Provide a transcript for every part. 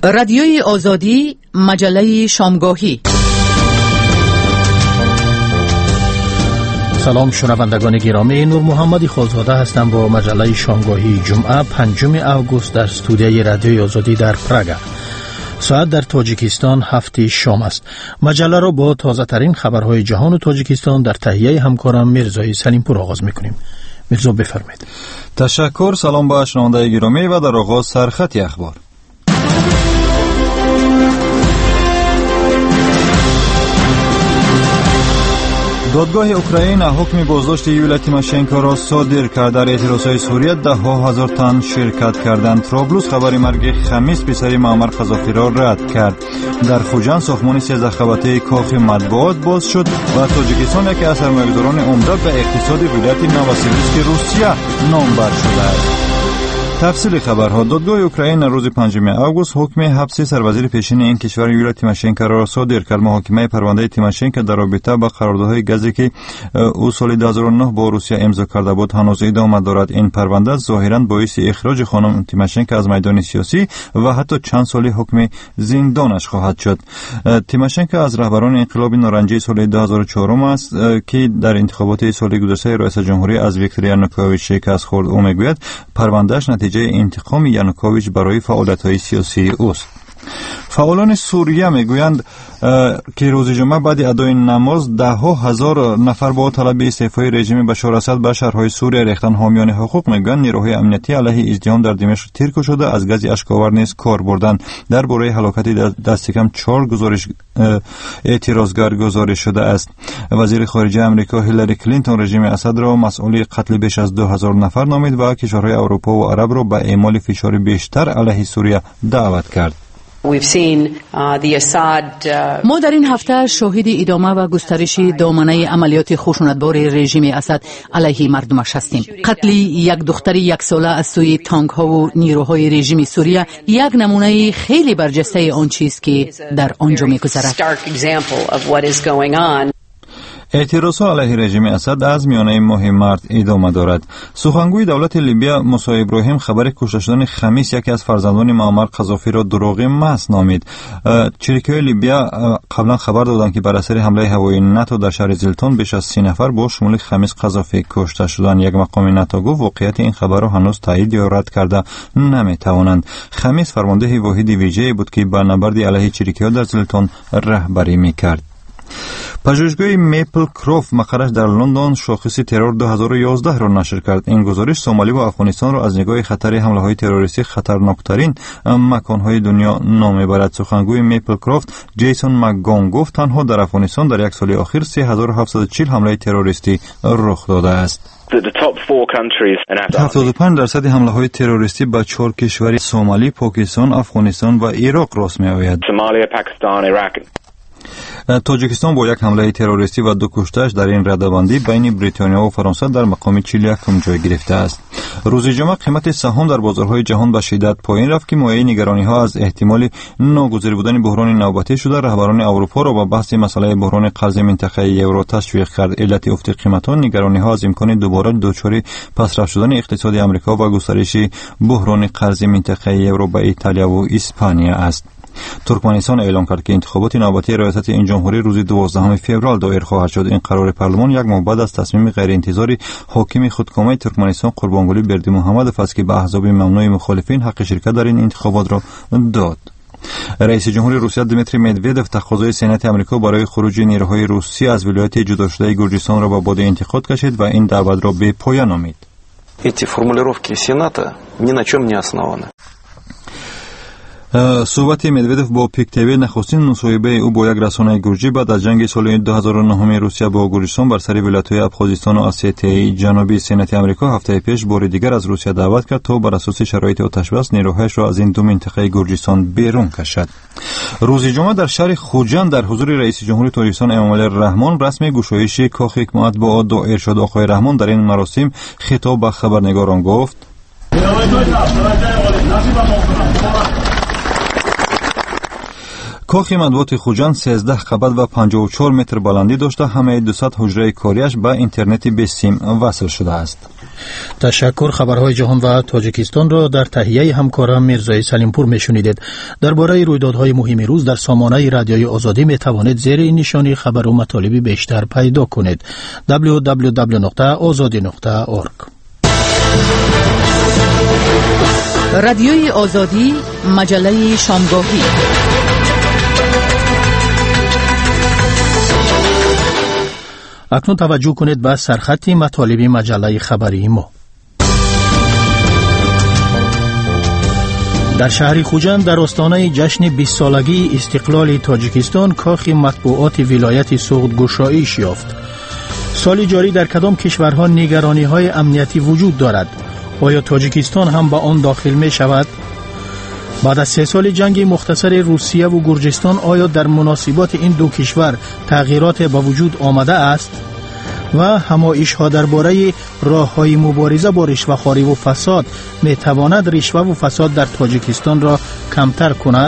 رادیوی آزادی، مجله شامگاهی. سلام شنوندگان گرامی، نور محمدی خالزاده هستم با مجله شامگاهی جمعه 5 اوگوست در استودیوی رادیوی آزادی در پراگ. ساعت در تاجیکستان 7 شام است. مجله را با تازه ترین خبرهای جهان و تاجیکستان در تهیه همکارم میرزای سلیمپور آغاز میکنیم. میرزا بفرمایید. تشکر. سلام با شنوندگان گرامی و در آغاز سرخط اخبار. دادگاه اوکراین حکم بازداشت یولیا تیماشنکو را صادر کرد. در اعتراضهای سوریه ده ها هزار تن شرکت کردند. طرابلس خبر مرگ خمیس پسر معمر قذافی را رد کرد. در خوجند ساختمان 13 خبته کاخ مطبوعات باز شد و تاجیکستان یکی از سرمایه‌گذاران عمده به اقتصاد ولایت نووسیبیرسک روسیه نامبر شده است. تفصیل خبرها. دادگاه اوکراین روز 5 اوگوست حکم حبس سروزیر پیشین این کشور یولیا تیماشنکو را صادر کرد. محاکمه پرونده تیماشنکو در رابطه با قراردادهای گازی که او سال 2009 با روسیه امضا کرده بود هنوز ادامه دارد. این پرونده ظاهرا باعث اخراج خانم تیماشنکو از میدان سیاسی و حتی چند سالی حکم زندانش خواهد شد. تیماشنکو از رهبران انقلاب نارنجی سال 2004 است که در انتخابات سال گذشته رئیس جمهوری از ویکتور یانوکوویچ شکست خورد. او میگوید پروندهش نتیجه انتقام یانوکوویچ برای فعالیت‌های سیاسی اوست. فعالان سوریه میگویند که روز جمعه بعد ادای نماز ده ها هزار نفر با طلب استعفای رژیم بشار اسد به شهرهای سوریه ریختند. حامیان حقوق میگویند نیروهای امنیتی علیه ازدحام در دمشق تیر شده، از گاز اشک‌آور نیز کار بردند. درباره هلاکت دست کم 4 اعتراضگر گزارش شده است. وزیر خارجه آمریکا هیلاری کلینتون رژیم اسد را مسئول قتل بیش از 2000 نفر نامید و کشورهای اروپا و عرب را به اعمال فشار بیشتر علیه سوریه دعوت کرد. ما در این هفته شاهد ادامه و گسترش دامنه عملیات خشونتبار رژیم اسد علیه مردمش هستیم. قتل یک دختر 1 ساله از سوی تانک ها و نیروهای رژیم سوریه یک نمونه خیلی برجسته آن چیز که در آنجا می‌گذرد. اعتراضات علیه رژیم اسد از میانه ماه مارس ادامه دارد. سخنگوی دولت لیبیا موسی ابراهیم خبر کشته شدن خمیس یکی از فرزندان معمر قذافی را دروغ محض نامید. چریکی‌های لیبیا قبلا خبر دادند که بر اثر حمله هوایی ناتو در شهر زلتون بیش از 30 نفر با شمول خمیس قذافی کشته شدند. یک مقام ناتو گفت واقعیت این خبر را هنوز تایید یا رد کرده نمی‌توانند. خمیس فرمانده واحد ویژه‌ای بود که به نبرد علیه چریکی‌ها در زلتون رهبری می‌کرد. پژوهشگاه میپل کروف مقرش در لندن شاخص ترور 2011 را نشر کرد. این گزارش سومالی و افغانستان را از نگاه خطر حمله های تروریستی خطرناکترین مکانهای دنیا نام میبرد. سخنگوی میپل کروفت جیسون مکگون گفت تنها در افغانستان در یک سال اخیر 3740 حمله تروریستی رخ داده است. 75% حمله های تروریستی به 4 کشور سومالی، پاکستان، افغانستان و عراق راست می آید. تاجیکستان با یک حمله تروریستی و 2 کشته‌اش در این رده‌بندی بین بریتانیا و فرانسه در مقام 41 جای گرفته است. روز جمعه قیمت سهام در بازارهای جهان به شدت پایین رفت که مایه نگرانی‌ها از احتمال ناگزیر بودن بحران نوبتی شده رهبران اروپا را به بحث مسئله بحران قرض منطقه یورو تشویق کرد. علت افت قیمت‌ها نگرانی‌ها از امکان دوباره دچار پسرفت شدن اقتصاد آمریکا و گسترش بحران قرض منطقه یورو به ایتالیا و اسپانیا است. ترکمنستان اعلام کرد که انتخابات نوبتی ریاست این جمهوری روز 12 فوریه دایر خواهد شد. این قرار پارلمان یک ماه بعد از تصمیم غیر انتظاری حاکم خودکامه ترکمنستان قربانگلی بردی محمدوف است که به احزاب ممنوع مخالفین حق شرکت در این انتخابات را داد. رئیس جمهور روسیه دیمیتری مدودوف تقاضای سنات آمریکا برای خروج نیروهای روسی از ولایت جدا شده گرجستان را به باد انتقاد کشید و این دعوت را به پایان آمد. Эти формулировки Сената ни на чем не основаны. صحبت مدودوف با پیک تیوی نخستین مصاحبه او با یک رسانه گرجی بعد از جنگ سال 2009 روسیه با گرجستان بر سر ولایت‌های ابخازستان و اسیای جنوبی. سنات آمریکا هفته پیش بار دیگر از روسیه دعوت کرد تا بر اساس شرایط آتش‌بس نیروهایش را از این 2 منطقه گرجستان بیرون کشد. روز جمعه در شهر خوجند در حضور رئیس جمهور تاجیکستان امامعلی رحمان رسم گشایش کاخ مطبوعات دایر شد. آقای رحمان در این مراسم خطاب به خبرنگاران گفت: کاخ مطبوعات خوجند 13 قبت و 54 متر بلندی داشته. همه 200 حجره کاریش به اینترنت به سیم وصل شده است. تشکر. خبرهای جهان و تاجیکستان را در تهیه همکارم میرزای سلیمپور میشنیدید. درباره رویدادهای مهم روز در سامانه رادیوی آزادی می توانید زیر این نشانی خبر و مطالب بیشتر پیدا کنید. www.azadi.org. رادیوی آزادی، مجله شامگاهی. اکنون توجه کنید به سرخط مطالب مجله خبری ما. در شهر خوجند در آستانه جشن 20 سالگی استقلال تاجیکستان کاخ مطبوعات ولایت سوغد گشایش یافت. سال جاری در کدام کشورها نگرانی‌های امنیتی وجود دارد؟ آیا تاجیکستان هم به آن داخل می شود؟ بعد از 3 سال جنگ مختصر روسیه و گرجستان آیا در مناسبات این دو کشور تغییرات به وجود آمده است؟ و همایش‌ها درباره راه‌های مبارزه با رشوه‌خواری و فساد می تواند رشوه و فساد در تاجیکستان را کمتر کند؟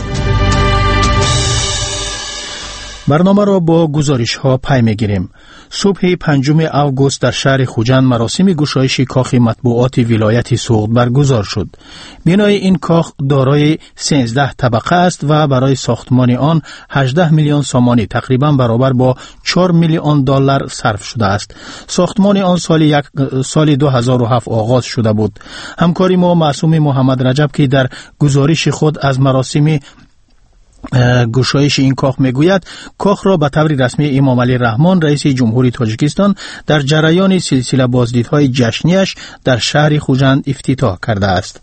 برنامه را با گزارش‌ها پی می‌گیریم. صبح 5 آگوست در شهر خوجند مراسم گشایش کاخ مطبوعات ولایت سوغد برگزار شد. بنای این کاخ دارای 13 طبقه است و برای ساختمان آن 18 میلیون سامانی تقریباً برابر با 4 میلیون دلار صرف شده است. ساختمان آن سال 2007 آغاز شده بود. همکاری ما معصوم محمد رجب که در گزارش خود از مراسم گشایش این کاخ میگوید کاخ را به طور رسمی امام علی رحمان رئیس جمهوری تاجیکستان در جریان سلسله بازدیدهای جشنیش در شهر خوجند افتتاح کرده است.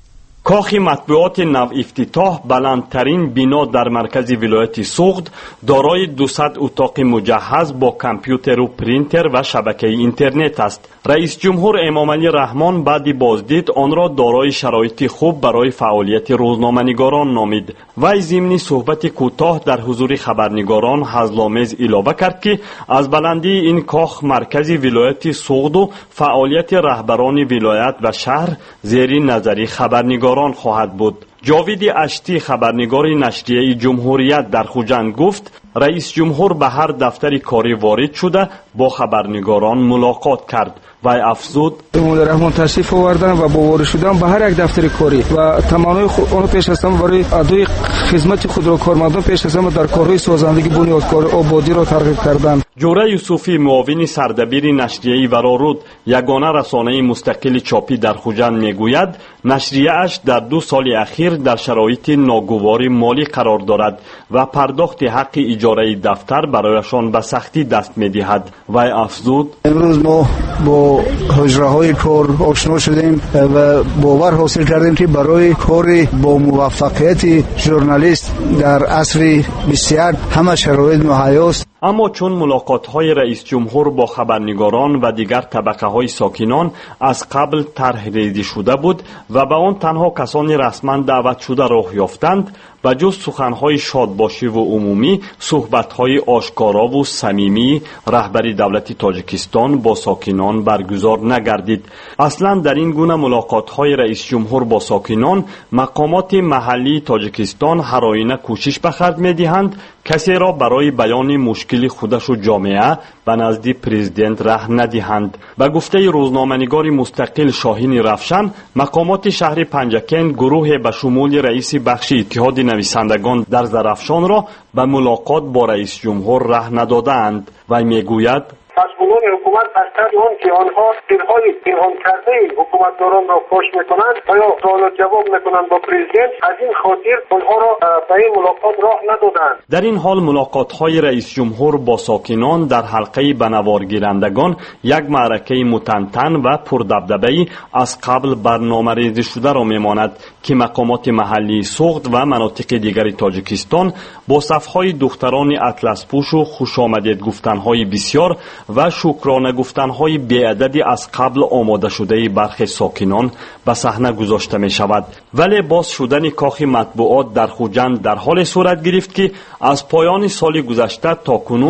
کاخ مطبوعات نو افتتاح بلندترین بنا در مرکز ولایت سوغد دارای 200 اتاق مجهز با کامپیوتر و پرینتر و شبکه اینترنت است. رئیس جمهور امام علی رحمان بعد بازدید آن را دارای شرایط خوب برای فعالیت روزنامه‌نگاران نامید. وی ضمن صحبت کوتاه در حضور خبرنگاران هزل‌آمیز اضافه کرد که از بلندی این کاخ مرکز ولایت سوغد و فعالیت رهبران ولایت و شهر زیر نظر خبرنگاران خواهد بود. جاوید اشتی خبرنگار نشریه جمهوریت در خوجند گفت رئیس جمهور به هر دفتر کاری وارد شده با خبرنگاران ملاقات کرد و افزود امام رحمان تشریف آوردن و با وارد شدن به هر یک دفتر کاری و تمامی آنها پیش هستم برای ادای خدمت خود را کارمندان پیش هستم در کارهای سازندگی بنیادکاری آبادی را ترغیب کردند. جوره یوسفی معاون سردبیر نشریه ورارود یگانه رسانه مستقل چاپی در خوجند میگوید نشریه اش در 2 سال اخیر در شرایط ناگوار مالی قرار دارد و پرداخت حق اجاره دفتر برایشان به سختی دست می‌دهد و افزود امروز ما با حجره‌های کار آشنا شدیم و باور حاصل کردیم که برای کار با موفقیت ژورنالیست در عصر 21 همه شرایط مهیا است. اما چون ملاقات‌های رئیس جمهور با خبرنگاران و دیگر طبقه‌های ساکنان از قبل طرح ریزی شده بود و به آن تنها کسان رسما دعوت شده راه یافتند، به جز سخن‌های شادباشی و عمومی، صحبت‌های آشکارا و صمیمی رهبری دولت تاجیکستان با ساکنان برگزار نگردید. اصلاً در این گونه ملاقات‌های رئیس جمهور با ساکنان، مقامات محلی تاجیکستان هر آینه کوشش به خرج می‌دهند کسی را برای بیان مشکل خودش و جامعه به نزد پرزیدنت ره ندهند. به گفته روزنامه‌نگار مستقل شاهین رفشن، مقامات شهر پنجکن گروه به شمول رئیس بخش اتحاد نویسندگان در زرافشان را به ملاقات با رئیس جمهور ره ندادند و میگوید مسئولان حکومت از طرف آن که آنها دلهای پنهان کرده حکومتداران را فاش میکنند و یا سوال و جواب میکنند با پرزیدنت، از این خاطر آنها را به این ملاقات راه ندادند. در این حال ملاقات‌های رئیس جمهور با ساکنان در حلقه بنوار گیرندگان یک معرکه متنتن و پردبدبه‌ای از قبل برنامه‌ریزی شده را میماند که مقامات محلی سوغد و مناطق دیگر تاجیکستان با صفهای دختران اطلس پوش و خوشامدید گفتن‌های بسیار و شکرانه گفتن‌های بی‌عددی از قبل آماده شده برخی ساکنان به صحنه گذاشته می شود. ولی باز شدن کاخ مطبوعات در خوجند در حال صورت گرفت که از پایان سال گذشته تا کنون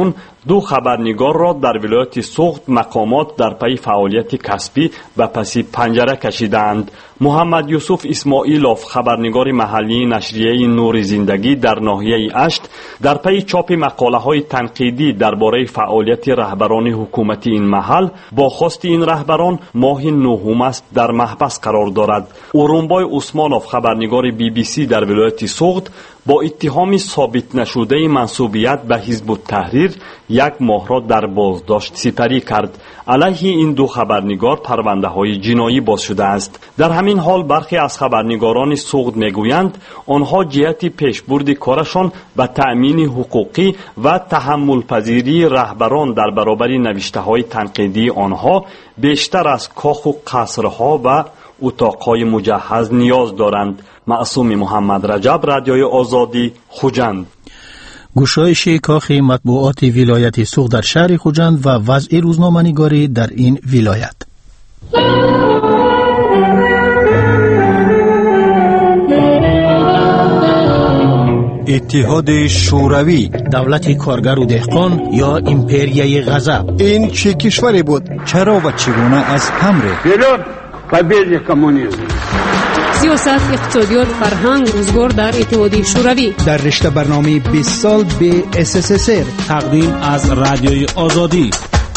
دو خبرنگار را در ولایت سوخت مقامات در پی فعالیت کسبی به پس پنجره کشیدند. محمد یوسف اسماعیلوف خبرنگار محلی نشریه نور زندگی در ناحیه اشت در پی چاپ مقاله‌های تنقیدی درباره فعالیت رهبران حکومتی این محل با خواست این رهبران ماه نهم است در محبس قرار دارد. اورونبای عثمانوف خبرنگار BBC در ولایت سوخت با اتهام ثابت نشده منسوبیت به حزب التحریر یک ماه را در بازداشت سپری کرد. علیه این دو خبرنگار پرونده‌های جنایی باز شده است. در همین حال برخی از خبرنگاران سوخت میگویند آنها جهت پیشبرد کارشان به تأمین حقوقی و تحمل پذیری رهبران در برابر نوشته‌های تنقیدی آنها بیشتر از کاخ و قصرها و اتاق‌های مجهز نیاز دارند. معصوم محمد رجب، رادیوی آزادی، خوجند. گشایش کاخ مطبوعات ولایت سوخت در شهر خوجند و وضع روزنامه‌نگاری در این ولایت. اتحاد شوروی، دولت کارگر و دهقان یا امپریای غضب. این چه کشوری بود؟ چرا و چگونه از هم ریخت؟ победе коммунизма. سیاست، اقتصادیات، فرهنگ، روزگار در اتحادیه شوروی. در رشته برنامه 20 سال به SSSR تقدیم از رادیوی آزادی.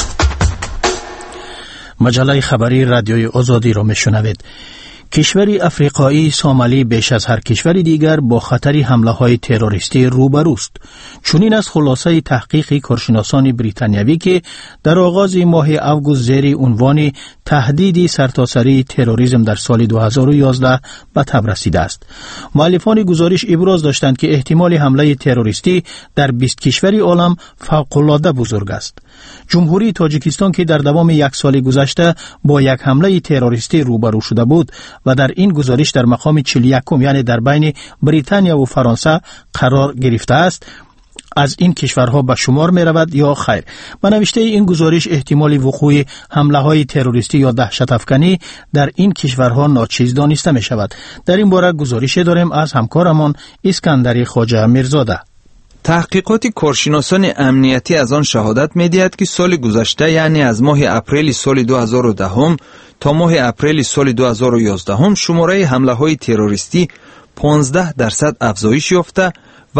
مجله خبری رادیوی آزادی را میشنوید. کشور افریقایی سومالی بیش از هر کشور دیگر با خطر حمله‌های تروریستی روبروست. چنین از خلاصه تحقیق کارشناسان بریتانیایی که در آغاز ماه اوگوست زیر عنوان تهدید سرتاسری تروریسم در سال 2011 به تب رسیده است. مؤلفان گزارش ابراز داشتند که احتمال حمله تروریستی در 20 کشور عالم فوق‌العاده بزرگ است. جمهوری تاجیکستان که در دوام یک سال گذشته با یک حمله تروریستی روبرو شده بود و در این گزارش در مقام 41 یعنی در بین بریتانیا و فرانسه قرار گرفته است، از این کشورها به شمار می رود یا خیر. به نوشته این گزارش احتمال وقوع حمله های تروریستی یا دهشت افکنی در این کشورها ناچیز دانسته می شود. در این باره گزارش داریم از همکارمان اسکندر خواجه میرزاده. تحقیقات کارشناسان امنیتی از آن شهادت می‌دهد که سال گذشته یعنی از ماه اپریل سال 2010 تا ماه اپریل سال 2011 شماره حمله‌های تروریستی 15% افزایش یافته و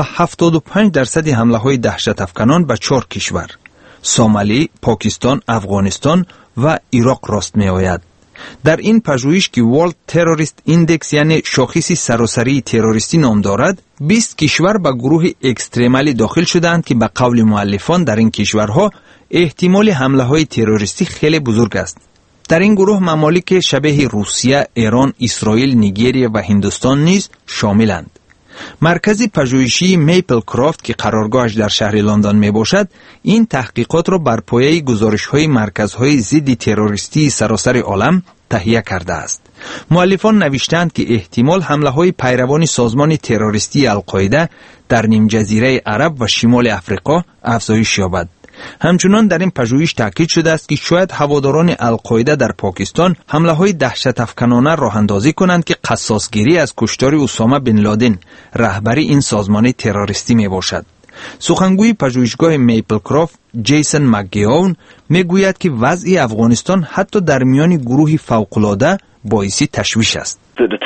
75% حمله‌های دهشت افکنان به 4 کشور سومالی، پاکستان، افغانستان و عراق راست می‌آید. در این پژوهش که World Terrorist Index یعنی شاخص سراسری تروریستی نام دارد، 20 کشور به گروه اکستریمالی داخل شدند که به قول مؤلفان در این کشورها احتمال حمله های تروریستی خیلی بزرگ است. در این گروه ممالک شبیه روسیه، ایران، اسرائیل، نیجریه و هندوستان نیز شاملند. مرکز پژوهشی میپل کرافت که قرارگاهش در شهر لندن می باشد، این تحقیقات را بر پایه گزارش‌های مرکزهای ضد تروریستی سراسر عالم تهیه کرده است. مؤلفان نوشتند که احتمال حمله‌های پیروان سازمان تروریستی القاعده در نیم جزیره عرب و شمال افریقا افزایش یابد. همچنان در این پژوهش تاکید شده است که شاید هواداران القاعده در پاکستان حمله‌های دهشت افکنانه راه اندازی کنند که قصاصگیری از کشتار اسامه بن لادن رهبر این سازمان تروریستی می باشد. سخنگوی پژوهشگاه میپل کرافت جیسن مکگیون میگوید که وضع افغانستان حتی در میان گروه فوق‌العاده باعث تشویش است.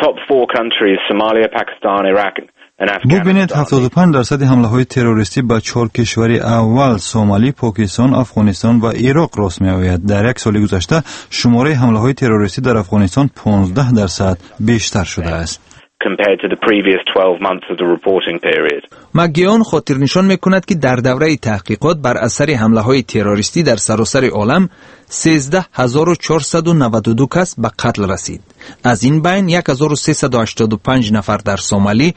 ببینید 75% حمله های تروریستی به 4 کشور اول سومالی، پاکستان، افغانستان و عراق راست می آید. در یک سال گذشته شماره حمله های تروریستی در افغانستان 15% بیشتر شده است. compared to the previous 12 months of the reporting period. مکگیون خاطر نشان میکند که در دوره تحقیقات بر اثر حمله های تروریستی در سراسر عالم 13492 کس به قتل رسید. از این بین 1385 نفر در سومالی،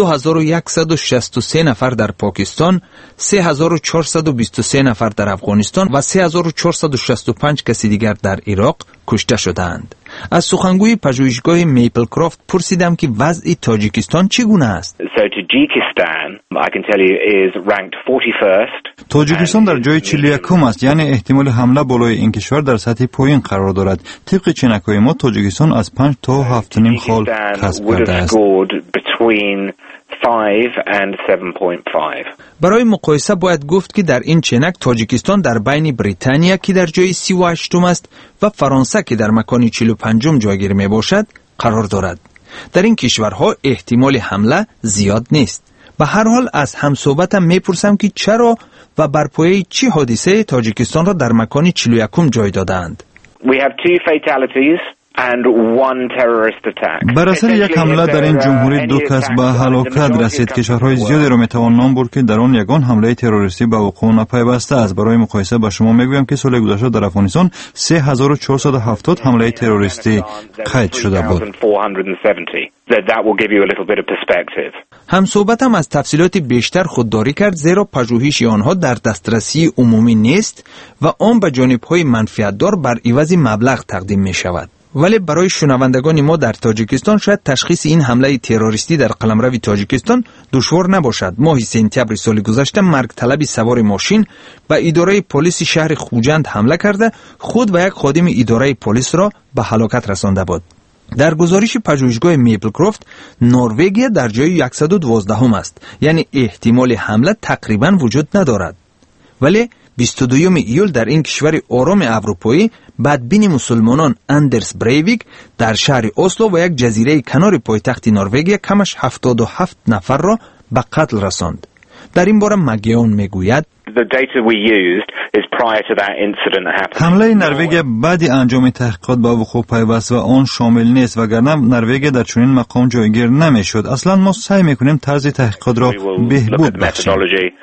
2163 نفر در پاکستان، 3423 نفر در افغانستان و 3465 کسی دیگر در عراق کشته شدند. از سخنگوی پژوهشگاه میپل کرافت پرسیدم که وضع تاجیکستان چگونه است. I can tell you is ranked 41st. تاجیکستان در جای 41 است، یعنی احتمال حمله بالای این کشور در سطح پایین قرار دارد. طبق چینک‌های ما تاجیکستان از 5 تا 7.5 خال کسب کرده است. برای مقایسه باید گفت که در این چینک تاجیکستان در بین بریتانیا که در جای 38 است و فرانسه که در مکان 45 جایگیر می باشد قرار دارد. در این کشورها احتمال حمله زیاد نیست. به هر حال از همصحبتم میپرسم که چرا و بر پایه چی حادثه تاجیکستان را در مکان 41 جای دادند. We have 2 fatalities and 1 terrorist attack. بر اثر یک حمله در این جمهوری 2 کس به هلاکت رسید. کشورهای زیادی را میتوان نام برد که در آن یگان حمله تروریستی به وقوع نپیوسته است. برای مقایسه به شما میگویم که سال گذشته در افغانستان 3470 حمله تروریستی قید شده بود. هم صحبتم از تفصیلات بیشتر خودداری کرد، زیرا پژوهش آنها در دسترسی عمومی نیست و آن به جانب‌های منفعت‌دار بر عوض مبلغ تقدیم می شود. ولی برای شنوندگان ما در تاجیکستان شاید تشخیص این حمله تروریستی در قلمرو تاجیکستان دشوار نباشد. ماه سپتامبر سال گذشته مرگ طلبی سوار ماشین به اداره پلیس شهر خوجند حمله کرده خود و یک خادم اداره پلیس را به هلاکت رسانده بود. در گزارش پژوهشگاه میپلکرافت نروژ در جای 112 است، یعنی احتمال حمله تقریبا وجود ندارد. ولی 22 ایول در این کشور آرام اروپایی بدبین مسلمانان اندرس بریویک در شهر اسلو و یک جزیره کنار پایتخت نروژ کمش 77 نفر را به قتل رساند. در این باره مگیون میگوید حمله نروژ بعد انجام تحقیقات به وقوع پیوست و آن شامل نیست، وگرنه نروژ در چنین مقام جایگیر نمیشد. اصلا ما سعی میکنیم طرز تحقیقات را بهبود بخشیم.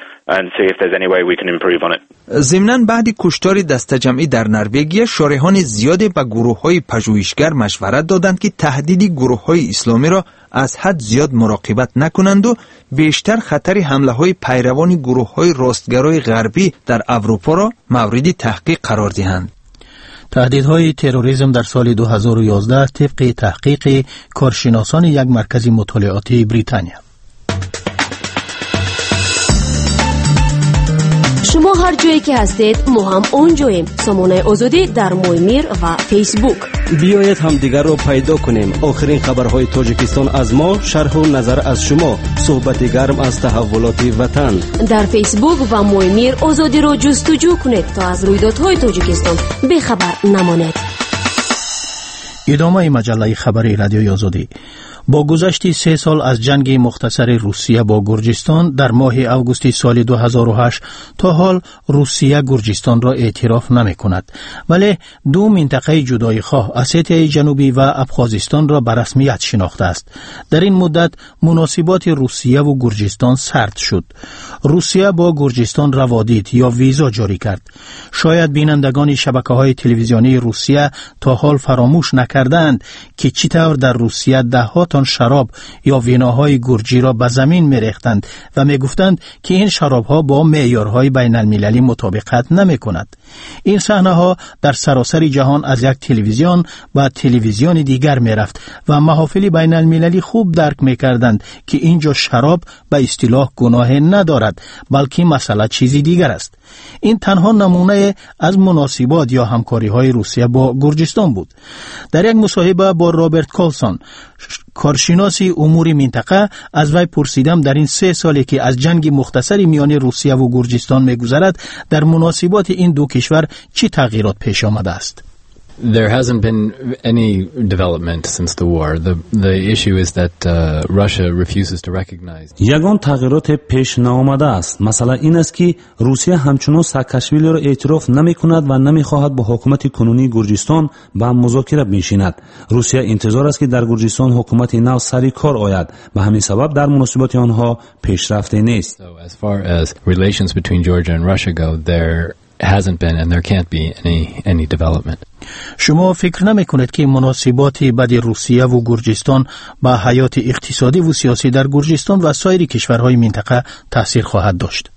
ضمناً بعد کشتار دسته جمعی در نروژ شارحان زیادی به گروه‌های پژوهشگر مشورت دادند که تهدید گروه‌های اسلامی را از حد زیاد مراقبت نکنند و بیشتر خطر حمله‌های پیروان گروه‌های راستگرای غربی در اروپا را مورد تحقیق قرار دهند. تهدیدهای تروریسم در سال 2011 طبق تحقیق کارشناسان یک مرکز مطالعاتی بریتانیا. شما هر جایی که هستید ما هم اونجاییم. سامانه آزادی در مویمیر و فیسبوک. بیایید هم دیگر رو پیدا کنیم. آخرین خبرهای تاجیکستان از ما، شرح و نظر از شما، صحبت گرم از تحولات وطن. در فیسبوک و مویمیر آزادی رو جستجو کنید تا از رویدادهای تاجیکستان بخبر نمانید. ادامه مجله خبری رادیوی آزادی. با گذشت 3 سال از جنگ مختصر روسیه با گرجستان در ماه اوگوست سال 2008 تا حال روسیه گرجستان را اعتراف نمی کند، ولی 2 منطقه جدای خواه اسیتیای جنوبی و ابخازستان را به رسمیت شناخته است. در این مدت مناسبات روسیه و گرجستان سرد شد. روسیه با گرجستان روادید یا ویزا جاری کرد. شاید بینندگان شبکه‌های تلویزیونی روسیه تا حال فراموش نکردند که چطور در روسیه 10 تن شراب یا ویناهای گرجی را به زمین می‌ریختند و می‌گفتند که این شراب‌ها با معیارهای بین‌المللی مطابقت نمی‌کند. این صحنه‌ها در سراسر جهان از یک تلویزیون به تلویزیون دیگر می‌رفت و محافل بین‌المللی خوب درک می‌کردند که اینجا شراب به اصطلاح گناه ندارد، بلکه مسئله چیزی دیگر است. این تنها نمونه از مناسبات یا همکاری‌های روسیه با گرجستان بود. در یک مصاحبه با رابرت کالسون، کارشناس امور منطقه، از وی پرسیدم در این 3 سالی که از جنگ مختصری میان روسیه و گرجستان می‌گذرد در مناسبات این 2 کشور چه تغییرات پیش آمده است؟ There hasn't been any development since the war. The issue is that Russia refuses to recognize. یگان تغییرات پیش نآمده است. مسئله این است که روسیه همچنان ساکاشویلی را اعتراف نمی‌کند و نمی‌خواهد با حکومت کنونی گرجستان به مذاکره بنشیند. روسیه انتظار است که در گرجستان حکومت نو سری کار آید و همین سبب در مناسبات آنها پیشرفته نیست. So as far as relations between Georgia and Russia go, there hasn't been and there can't be any development. شما فکر نمی کنید که مناسبات بین روسیه و گرجستان با حیات اقتصادی و سیاسی در گرجستان و سایر کشورهای منطقه تأثیر خواهد داشت؟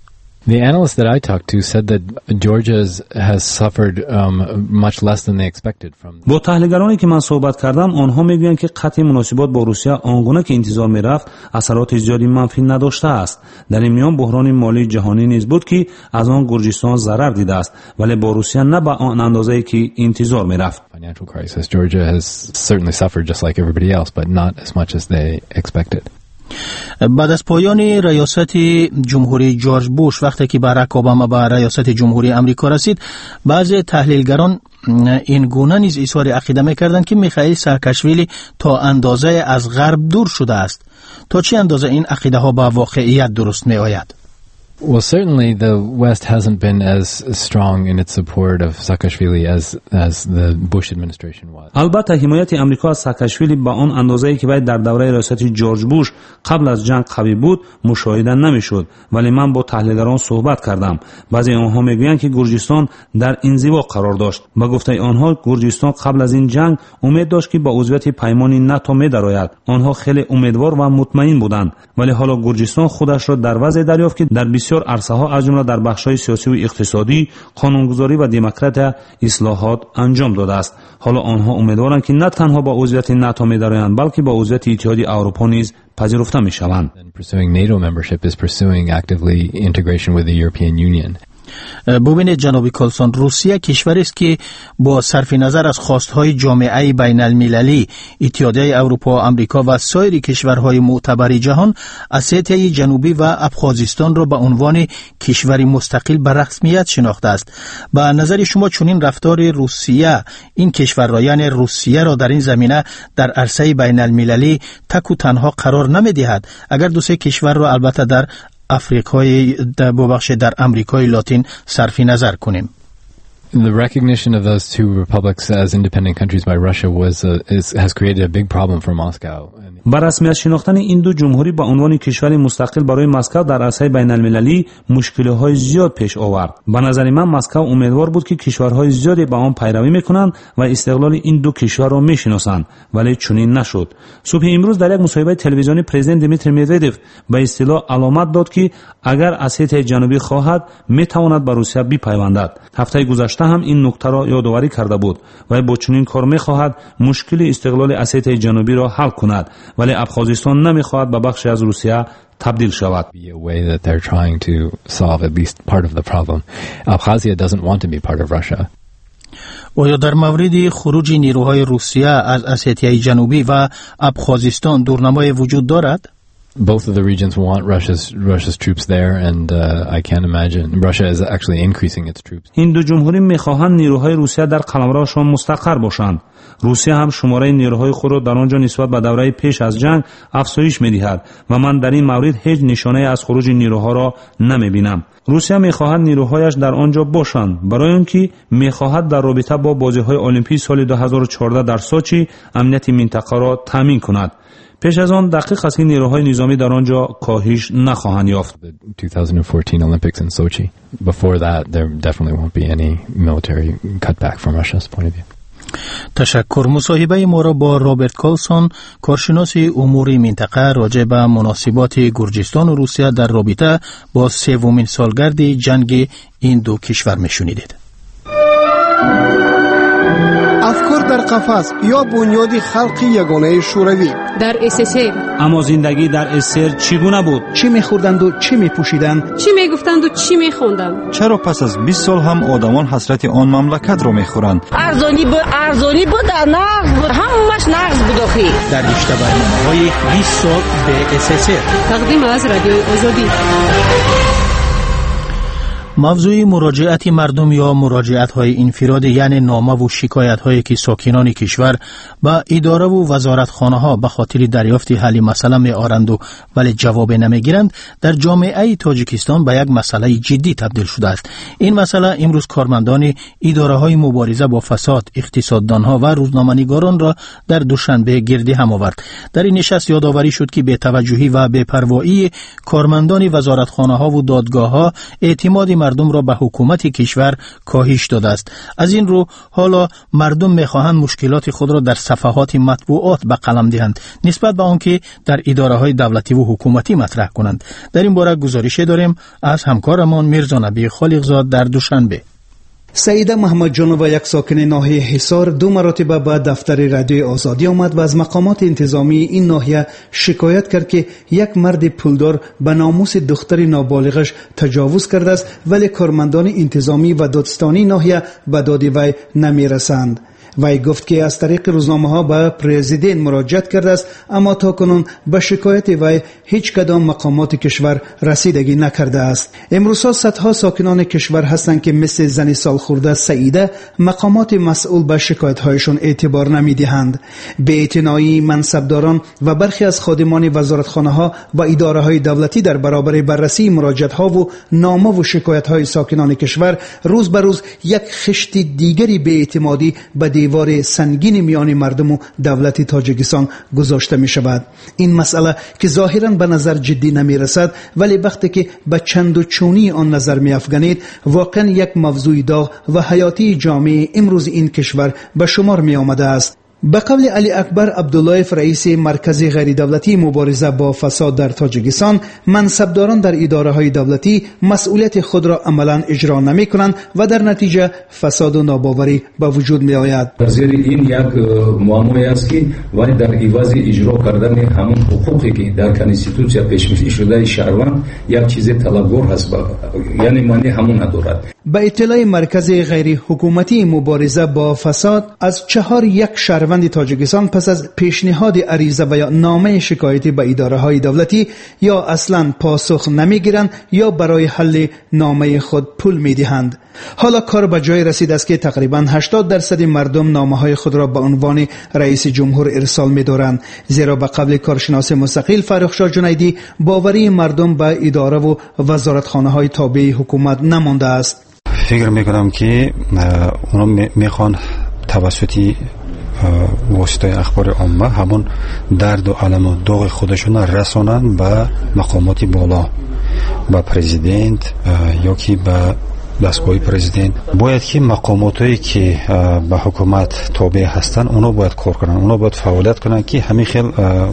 The analyst that I talked to said that Georgia has suffered much less than they expected from. با تحلیلگرانی که من صحبت کردم آنها میگویند که قطع مناسبات با روسیه آنگونه که انتظار میرفت اثرات زیادی منفی نداشته است. در این میان بحران مالی جهانی نیز بود که از آن گرجستان ضرر دیده است ولی با روسیه نه به آن اندازه‌ای که انتظار میرفت. Financial crisis. Georgia has certainly suffered just like everybody else, but not as much as they expected. بعد از پایان ریاست جمهوری جورج بوش وقتی که باراک اوباما به ریاست جمهوری آمریکا رسید بعضی تحلیلگران این گونه نیز اظهار عقیده می‌کردند که میخائیل ساکاشویلی تا اندازه از غرب دور شده است. تا چه اندازه این عقیده ها با واقعیت درست می‌آید؟ Well, certainly the West hasn't been as strong in its support of Saakashvili as the Bush administration was. البته حمایت امریکا از ساکاشویلی با آن اندازه‌ای که باید در دوره ریاست جورج بوش قبل از جنگ قوی بود مشاهده نمی‌شد ولی من با تحلیلگران صحبت کردم. بعضی آنها میگویند که گرجستان در انزوا قرار داشت. با گفته آنها گرجستان قبل از این جنگ امید داشت که با عضویت پیمان ناتو می‌دراید. آنها خیلی امیدوار و مطمئن بودند ولی حالا گرجستان خودش را در وضع دریافت که در بسیار عرصه‌ها از جمله در بخش‌های سیاسی و اقتصادی، قانونگذاری و دموکراسی اصلاحات انجام داده است. حالا آنها امیدوارند که نه تنها با عضویت ناتو می‌دارند بلکه با عضویت اتحادیه اروپا نیز پذیرفته می‌شوند. Pursuing NATO membership is pursuing actively integration with the European Union. ببینید جناب کالسون روسیه کشوری است که با صرف نظر از خواستهای جامعه بین المللی اتحادیه اروپا، آمریکا و سایر کشورهای معتبر جهان اسیای جنوبی و ابخازستان را به عنوان کشوری مستقل به رسمیت شناخته است. به نظر شما چنین رفتار روسیه این کشور را یعنی روسیه را در این زمینه در عرصه بین المللی تک و تنها قرار نمی‌دهد؟ اگر دو سه کشور را البته در در امریکای لاتین صرف نظر کنیم. The recognition of those two republics as independent countries by Russia has created a big problem for Moscow. با رسمیت شناختن این دو جمهوری به عنوان کشوری مستقل برای مسکو در عرصه بین المللی مشکل‌های زیاد پیش آورد. به نظر من مسکو امیدوار بود که کشورهای زیادی به آن پیروی می‌کنند و استقلال این دو کشور را می‌شناسند ولی چنین نشد. صبح امروز در یک مصاحبه تلویزیونی پرزیدنت دیمیتری مدودف به اصطلاح علامت داد که اگر اسیای جنوبی خواهد می‌تواند به روسیه بپیوندد. هفته گذشته هم این نکته را یادآوری کرده بود و با چنین کار می‌خواهد مشکل استقلال اسیای جنوبی را حل کند ولی ابخازستان نمی‌خواهد به بخشی از روسیه تبدیل شود. آیا در مورد خروج نیروهای روسیه از اسیای جنوبی و ابخازستان دورنمای وجود دارد؟ Both of the regions want Russia's troops there, and I can't imagine Russia is actually increasing its troops. این دو جمهوری می‌خواهند نیروهای روسیه در قلمروشان مستقر باشند. روسیه هم شماره نیروهای خود را در آنجا نسبت به دوره پیش از جنگ افزایش می‌دهد و من در این مورد هیچ نشانه از خروج نیروها را نمی‌بینم. روسیه می‌خواهد نیروهایش در آنجا باشند برای اینکه می‌خواهد در رابطه با بازی‌های المپیک سال 2014 در سوچی امنیت منطقه را تامین کند. پیش از آن دقیق است که نیروهای نظامی در آنجا کاهش نخواهند یافت. 2014 Olympics in Sochi. Before that, there definitely won't be any military cutback from Russia's point of view. تشکر. مصاحبه ما را با رابرت کالسون کارشناس امور منطقه راجع به مناسبات گرجستان و روسیه در رابطه با سومین سالگرد جنگ این دو کشور میشنیدید. افکار در قفس یا بنیاد خلق یگانه شوروی در SSR. اما زندگی در SSR چگونه بود؟ چی می‌خوردند و چی می‌پوشیدند؟ چی می‌گفتند و چی می‌خواندند؟ چرا پس از 20 سال هم آدمان حسرت آن مملکت را می‌خورند؟ ارزانی بود، نقض بود، همش نقض بود آخی. در رشته برنامه‌های 20 سال به SSR تقدیم از رادیوی آزادی. موضوع مراجعت مردم یا مراجعت‌های انفرادی یعنی نامه و شکایت‌هایی که ساکنان کشور با اداره و وزارتخانه‌ها به خاطر دریافت حل مسئله می‌آورند ولی جواب نمی‌گیرند در جامعه تاجیکستان به یک مسئله جدی تبدیل شده است. این مسئله امروز کارمندان اداره‌های مبارزه با فساد، اقتصاددان‌ها و روزنامه‌نگاران را در دوشنبه گردی هم آورد. در این نشست یادآوری شد که بی‌توجهی و بی‌پروایی کارمندان وزارتخانه‌ها و دادگاه‌ها اعتماد مردم را به حکومت کشور کاهش داده است. از این رو حالا مردم می‌خواهند مشکلات خود را در صفحات مطبوعات به قلم دهند نسبت به آنکه در اداره‌های دولتی و حکومتی مطرح کنند. در این باره گزارشی داریم از همکارمان میرزا نبی خالقزاد در دوشنبه. سعیده محمد جانو یک ساکن ناحیه حصار 2 مرتبه به دفتر رادیوی آزادی آمد و از مقامات انتظامی این ناحیه شکایت کرد که یک مرد پولدار به ناموس دختر نابالغش تجاوز کرده است، ولی کارمندان انتظامی و دادستانی ناحیه به داد وی نمیرسند. وی گفت که از طریق روزنامه‌ها به پرزیدنت مراجعت کرده است، اما تاکنون به شکایت وی هیچ کدام مقامات کشور رسیدگی نکرده است. امروزها صدها ساکنان کشور هستند که مثل زن سالخورده سعیده مقامات مسئول به شکایت‌هایشان اعتبار نمی‌دهند. بی‌اعتنایی منصبداران و برخی از خادمان وزارتخانه‌ها و اداره‌های دولتی در برابر بررسی مراجعت‌ها و نامه و شکایت‌های ساکنان کشور روز به روز یک خشت دیگری بی‌اعتمادی به دیوار سنگین میان مردم و دولت تاجیکستان گذاشته می شود. این مسئله که ظاهراً به نظر جدی نمی رسد، ولی وقتی که به چند و چونی آن نظر می افکنید واقعاً یک موضوع داغ و حیاتی جامعه امروز این کشور به شمار می آمده است. به قول علی اکبر عبداللهیف رئیس مرکز غیر دولتی مبارزه با فساد در تاجیکستان، منصبداران در اداره‌های دولتی مسئولیت خود را عملاً اجرا نمی‌کنند و در نتیجه فساد و ناباوری به وجود می‌آید. در زیر این یک معمایی است که ولی در عوض اجرا کردن همون حقوقی که در کانستیتوسیا پیش‌بینی شده شهروند یک چیز طلبکار هست، یعنی معنی همون ندارد. به اطلاع مرکز غیر حکومتی مبارزه با فساد، از 4 یک شهروند تاجیکستان پس از پیشنهاد عریضه و یا نامه شکایتی به اداره‌های دولتی یا اصلاً پاسخ نمیگیرند یا برای حل نامه خود پول میدهند. حالا کار به جای رسید است که تقریباً 80% مردم نامه‌های خود را به عنوان رئیس جمهور ارسال می‌دارند، زیرا به قبل کارشناس مستقل فرخشاه جنیدی باوری مردم به اداره و وزارتخانه‌های تابع حکومت نمانده است. فکر می‌کنم که اونا میخوان توسط واسطه اخبار عامه همون درد و علم و داغ خودشون رسانن به مقامات بالا، به پرزیدنت یا که به دستگاه پرزیدنت. باید که مقاماتی که به حکومت تابع هستن اونا باید کار کنن، اونا باید فعالیت کنن که همین خیل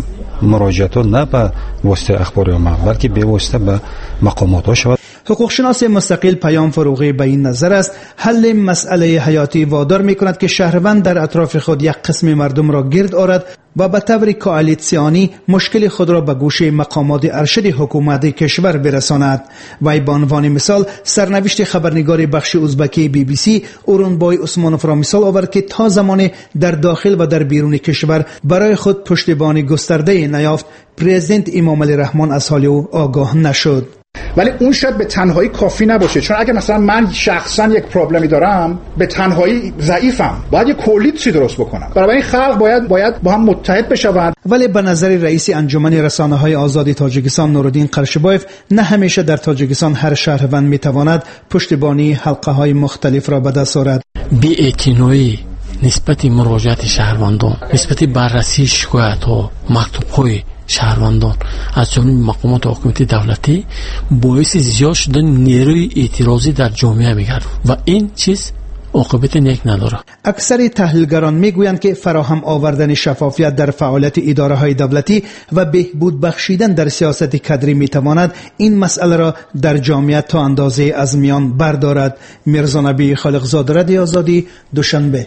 مراجعات نه به واسطه اخبار عامه بلکه به واسطه به مقامات ها شود. حقوقشناس مستقل پیام فروغی به این نظر است حل مسئله حیاتی وادار می کند که شهروند در اطراف خود یک قسم مردم را گرد آرد و به طور کوالیسیونی مشکل خود را به گوش مقامات ارشد حکومت کشور برساند. و به عنوان مثال سرنوشت خبرنگار بخش ازبکی BBC اورونبای عثمانوف را مثال آورد که تا زمان در داخل و در بیرون کشور برای خود پشتیبانی گسترده نیافت، پرزیدنت امام علی رحمان از حال او آگاه نشد. ولی اون شاید به تنهایی کافی نباشه، چون اگه مثلا من شخصا یک پرابلمی دارم به تنهایی ضعیفم، باید یک کلیتی درست بکنم. برای این خلق باید با هم متحد بشوند. ولی به نظر رئیس انجمن رسانه‌های آزاد تاجیکستان نورالدین قرشبایف نه همیشه در تاجیکستان هر شهروند میتواند پشتیبانی حلقه‌های مختلف را به دست آورد. بی‌اعتنایی نسبت مراجعات شهروندان، نسبت بررسی شکایت‌ها، مکتوب‌های شهروندان از جانب مقامات حکومتی دولتی باعث زیاد شدن نیروی اعتراضی در جامعه می‌گردد و این چیز عاقبت نیک نداره. اکثر تحلیلگران میگویند که فراهم آوردن شفافیت در فعالیت اداره‌های دولتی و بهبود بخشیدن در سیاست کادری میتواند این مسئله را در جامعه تا اندازه از میان بردارد. میرزا نبی خالقزاد، رادیو آزادی، دوشنبه.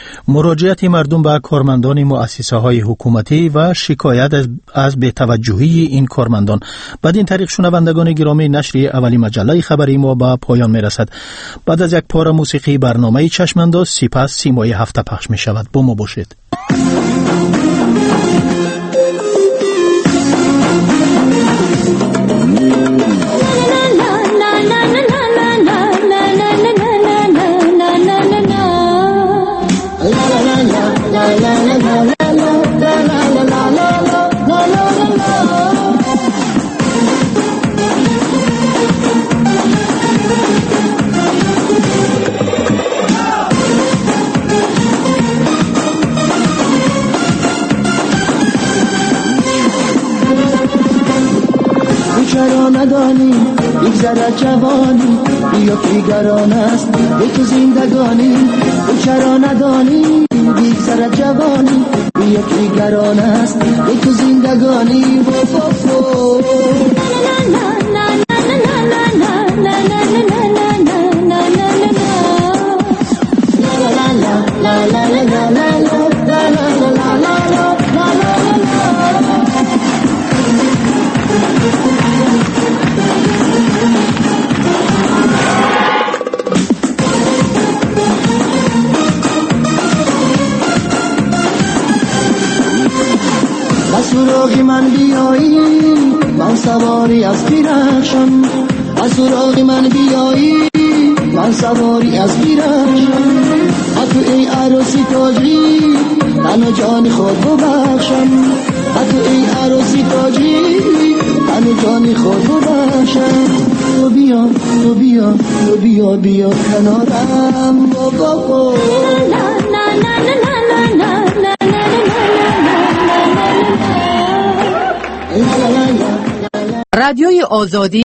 مراجعت مردم به کارمندان مؤسسه‌های حکومتی و شکایت از بی‌توجهی این کارمندان. بعد این طریق شنوندگان گرامی نشر اولی مجله خبری ما به پایان میرسد. بعد از یک پاره موسیقی برنامه چشمانداز سپس سیمای هفته پخش می شود. با ما باشید. زندگانی بگذرد جوانی بیا فیگران است به تو زندگانی تو چرا ندانی بگذرد جوانی بیا فیگران است به تو زندگانی سراغ من بیایی من سواری از بیرخشم از سراغ من بیایی من سواری از بیرخشم از تو ای عروسی تاجی تن جان خود ببخشم از تو ای عروسی تاجی تن جان خود ببخشم تو بیا تو بیا تو بیا بیا کنارم بابا رادیوی آزادی